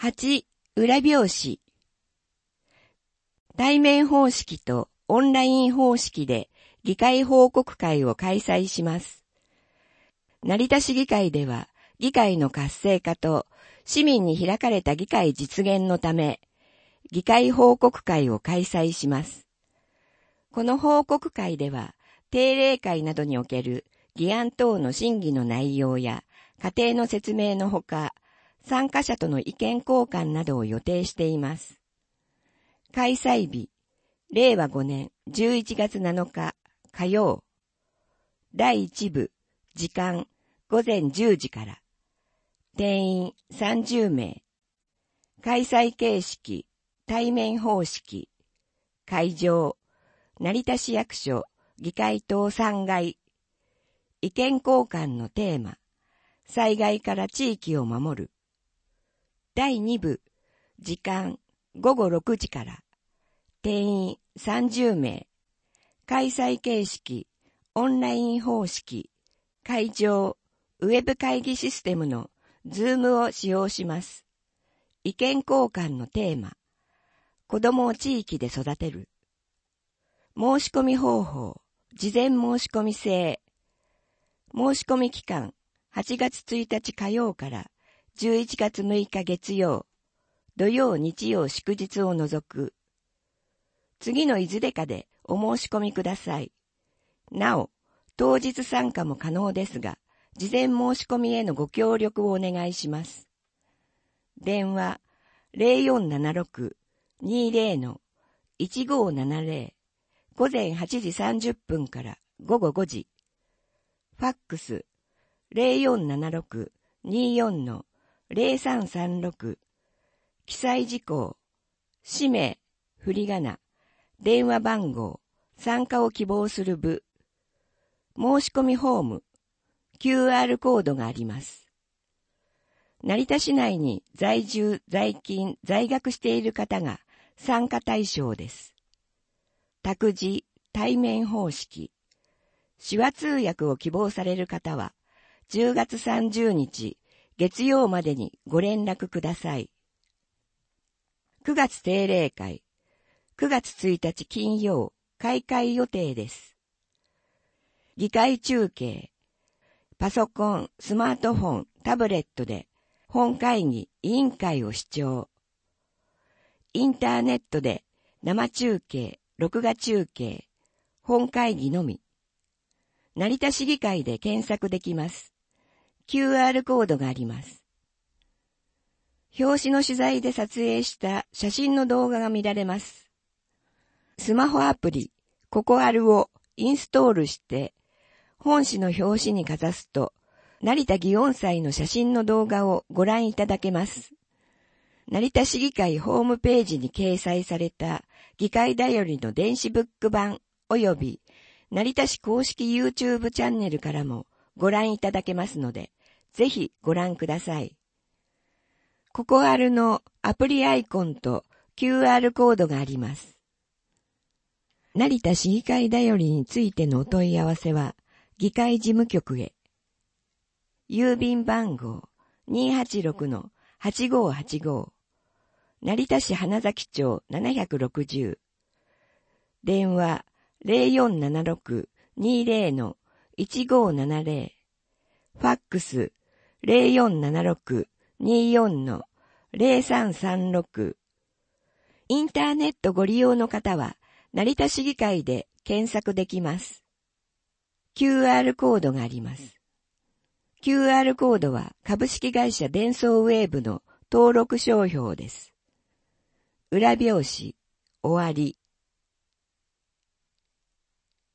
8、裏表紙。対面方式とオンライン方式で議会報告会を開催します。成田市議会では議会の活性化と市民に開かれた議会実現のため、議会報告会を開催します。この報告会では定例会などにおける議案等の審議の内容や過程の説明のほか、参加者との意見交換などを予定しています。開催日、令和5年11月7日火曜。第1部、時間午前10時から。定員30名。開催形式、対面方式。会場、成田市役所、議会棟3階。意見交換のテーマ、災害から地域を守る。第2部、時間午後6時から。定員30名。開催形式、オンライン方式。会場、ウェブ会議システムのZoomを使用します。意見交換のテーマ、子供を地域で育てる。申し込み方法、事前申し込み制。申し込み期間、8月1日火曜から11月6日月曜、土曜日曜祝日を除く。次のいずれかでお申し込みください。なお、当日参加も可能ですが、事前申し込みへのご協力をお願いします。電話0476-20-1570午前8時30分から午後5時。ファックス0476-24-0336記載事項、氏名、振り仮名、電話番号、参加を希望する部、申し込みフォーム、QR コードがあります。成田市内に在住、在勤、在学している方が参加対象です。託児、対面方式。手話通訳を希望される方は、10月30日、月曜までにご連絡ください。9月定例会。9月1日金曜、開会予定です。議会中継。パソコン、スマートフォン、タブレットで、本会議、委員会を視聴。インターネットで、生中継、録画中継、本会議のみ。成田市議会で検索できます。QR コードがあります。表紙の取材で撮影した写真の動画が見られます。スマホアプリ、ココアルをインストールして、本紙の表紙にかざすと、成田祇園祭の写真の動画をご覧いただけます。成田市議会ホームページに掲載された議会だよりの電子ブック版及び成田市公式 YouTube チャンネルからもご覧いただけますので、ぜひご覧ください。ココアルのアプリアイコンと QR コードがあります。成田市議会だよりについてのお問い合わせは、議会事務局へ。郵便番号 286-8585 成田市花崎町760電話 0476-20-1570 ファックス 0476-24-0336 インターネットご利用の方は成田市議会で検索できます。QR コードがあります。QR コードは株式会社デンソーウェーブの登録商標です。裏表紙、終わり。